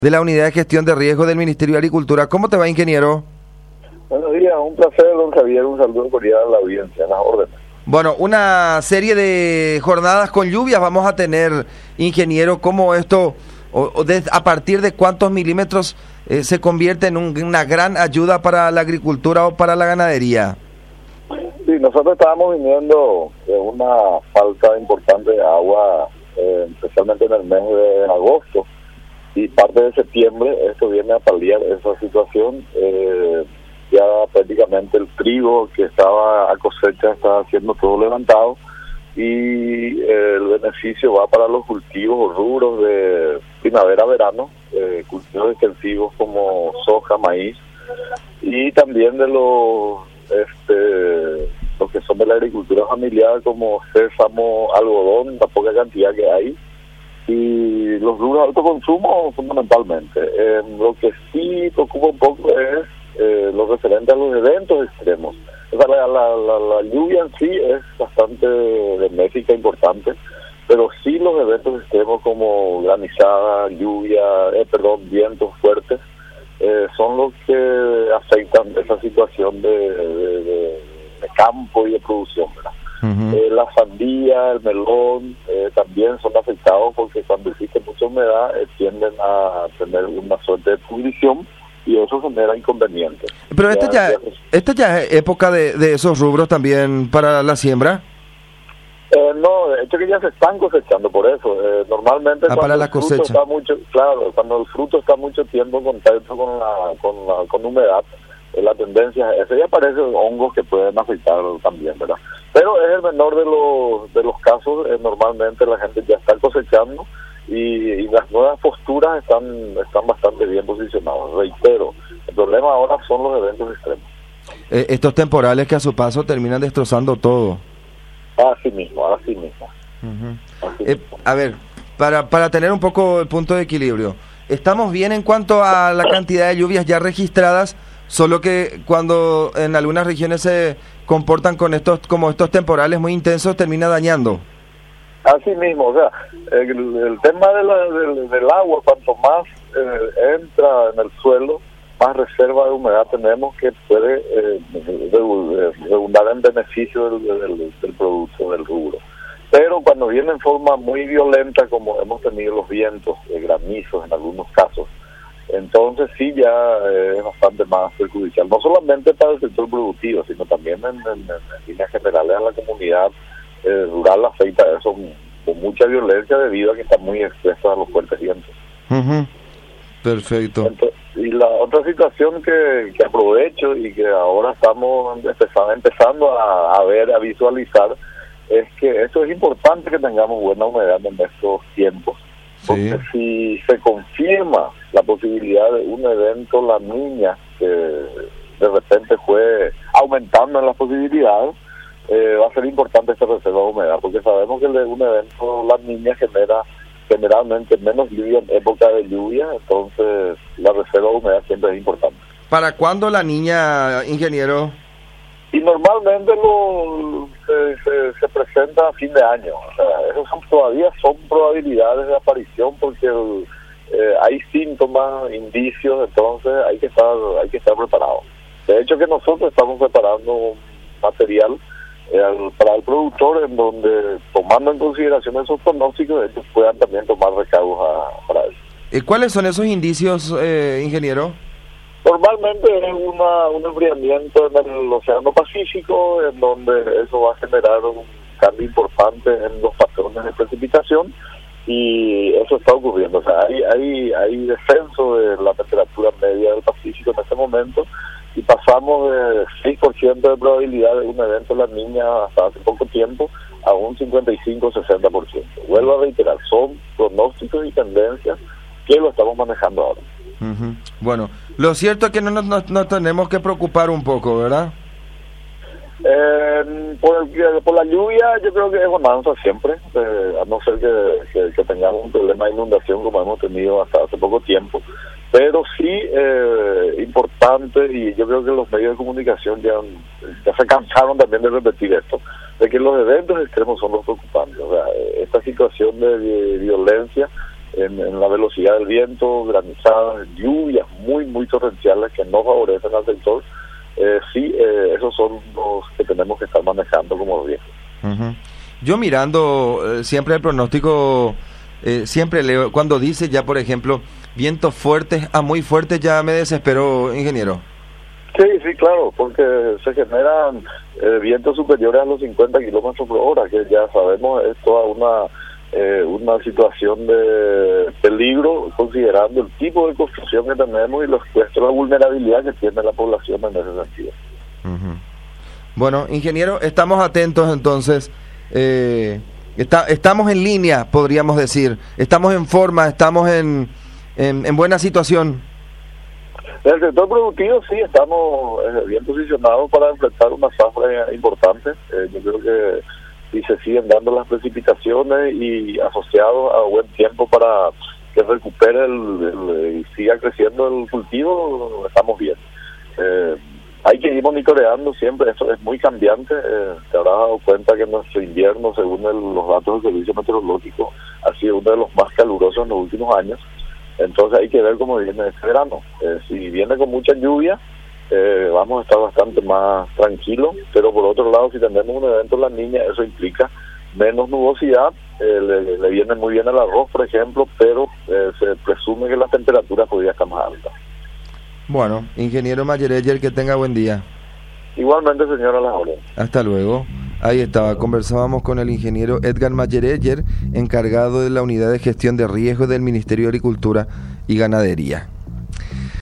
de la Unidad de Gestión de Riesgos del Ministerio de Agricultura. ¿Cómo te va, ingeniero? Buenos días, un placer, don Javier, un saludo cordial a la audiencia, a las órdenes. Bueno, una serie de jornadas con lluvias vamos a tener, ingeniero. ¿Cómo esto, a partir de cuántos milímetros se convierte en una gran ayuda para la agricultura o para la ganadería? Sí, nosotros estábamos viniendo de una falta importante de agua, especialmente en el mes de agosto y parte de septiembre. Esto viene a paliar esa situación. Ya prácticamente el trigo que estaba a cosecha está siendo todo levantado y el beneficio va para los cultivos o rubros de primavera-verano, cultivos extensivos como soja, maíz, y también de los que son de la agricultura familiar como sésamo, algodón, la poca cantidad que hay, y los rubros de alto consumo fundamentalmente. Lo que sí preocupa un poco es lo referente a los eventos extremos. O sea, la lluvia en sí es bastante benéfica, importante, pero sí los eventos extremos como granizada, vientos fuertes, son los que afectan esa situación de campo y de producción, ¿verdad? Uh-huh. La sandía, el melón, también son afectados porque cuando existe mucha humedad tienden a tener una suerte de pudrición y eso genera inconvenientes. Pero esta ya es época de esos rubros también para la siembra. No, de hecho que ya se están cosechando por eso. Normalmente para la cosecha. Está mucho, claro, cuando el fruto está mucho tiempo en contacto con humedad, la tendencia es esa, y aparecen hongos que pueden afectar también, ¿verdad? Pero es el menor de los casos. Normalmente la gente ya está cosechando y las nuevas posturas están bastante bien posicionadas. Reitero, el problema ahora son los eventos extremos. Estos temporales que a su paso terminan destrozando todo. Así mismo. Uh-huh. Así mismo. A ver, para tener un poco el punto de equilibrio, ¿estamos bien en cuanto a la cantidad de lluvias ya registradas? Solo que cuando en algunas regiones se comportan como estos temporales muy intensos, termina dañando. Así mismo, o sea, el tema del agua, cuanto más entra en el suelo, más reserva de humedad tenemos que puede redundar en beneficio del producto, del rubro. Pero cuando viene en forma muy violenta, como hemos tenido los vientos, granizos en algunos casos, entonces sí ya es bastante más perjudicial, no solamente para el sector productivo, sino también en líneas generales a la comunidad rural. Afecta a eso con mucha violencia debido a que están muy expuestos a los fuertes vientos. Uh-huh. Perfecto. Entonces, y la otra situación que aprovecho y que ahora estamos empezando a ver, a visualizar, es que eso es importante, que tengamos buena humedad en estos tiempos. Porque si se confirma la posibilidad de un evento La Niña, que de repente fue aumentando en las posibilidades, va a ser importante esta reserva de humedad, porque sabemos que un evento La Niña genera generalmente menos lluvia en época de lluvia, entonces la reserva de humedad siempre es importante. ¿Para cuándo La Niña, ingeniero? Y normalmente se presenta a fin de año. O sea, esos todavía son probabilidades de aparición porque hay síntomas, indicios, entonces hay que estar preparados. De hecho que nosotros estamos preparando material para el productor, en donde, tomando en consideración esos pronósticos, ellos puedan también tomar recargos para eso. ¿Cuáles son esos indicios, ingeniero? Normalmente es un enfriamiento en el Océano Pacífico, en donde eso va a generar un cambio importante en los patrones de precipitación, y eso está ocurriendo. O sea, hay descenso de la temperatura media del Pacífico en este momento, y pasamos de 6% de probabilidad de un evento La Niña hasta hace poco tiempo a un 55-60%. Vuelvo a reiterar, son pronósticos y tendencias que lo estamos manejando ahora. Uh-huh. Bueno, lo cierto es que no nos tenemos que preocupar un poco, ¿verdad? Por la lluvia yo creo que es bonanza siempre, a no ser que tengamos un problema de inundación como hemos tenido hasta hace poco tiempo, pero sí importante, y yo creo que los medios de comunicación ya se cansaron también de repetir esto, de que los eventos extremos son los preocupantes. O sea, esta situación de violencia en la velocidad del viento, granizadas, lluvias muy torrenciales que no favorecen al sector. Esos son los que tenemos que estar manejando como riesgo. Uh-huh. Yo mirando siempre el pronóstico, siempre leo, cuando dice ya, por ejemplo, vientos fuertes a muy fuertes, ya me desespero, ingeniero. Sí, claro, porque se generan vientos superiores a los 50 kilómetros por hora, que ya sabemos es toda una situación de peligro, considerando el tipo de construcción que tenemos y la vulnerabilidad que tiene la población en ese sentido. Uh-huh. Bueno, ingeniero, estamos atentos entonces. Estamos en línea, podríamos decir. Estamos en forma, estamos en buena situación. En el sector productivo sí estamos bien posicionados para enfrentar una zafra importante. Yo creo que si se siguen dando las precipitaciones y asociados a buen tiempo para que recupere y siga creciendo el cultivo, estamos bien. Hay que ir monitoreando siempre, eso es muy cambiante. Te habrás dado cuenta que nuestro invierno, según los datos del Servicio Meteorológico, ha sido uno de los más calurosos en los últimos años. Entonces hay que ver cómo viene este verano. Si viene con mucha lluvia, vamos a estar bastante más tranquilos, pero por otro lado, si tenemos un evento en La Niña, eso implica menos nubosidad. Le viene muy bien el arroz, por ejemplo, pero se presume que las temperaturas podrían estar más altas. Bueno, ingeniero Mayereyer, que tenga buen día. Igualmente, señora Las Órdenes. Hasta luego. Ahí estaba, conversábamos con el ingeniero Edgar Mayereyer, encargado de la Unidad de Gestión de Riesgos del Ministerio de Agricultura y Ganadería.